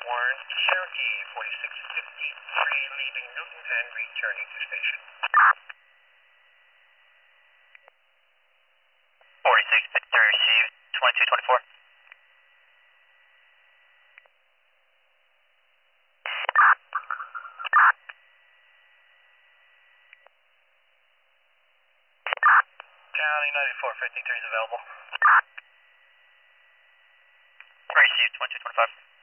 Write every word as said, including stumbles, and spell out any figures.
Warren, Cherokee forty-six fifty-three, leaving Newton and returning to station. forty-six fifty-three received, twenty-two twenty-four. County ninety-four fifty-three is available. Received, twenty-two twenty-five.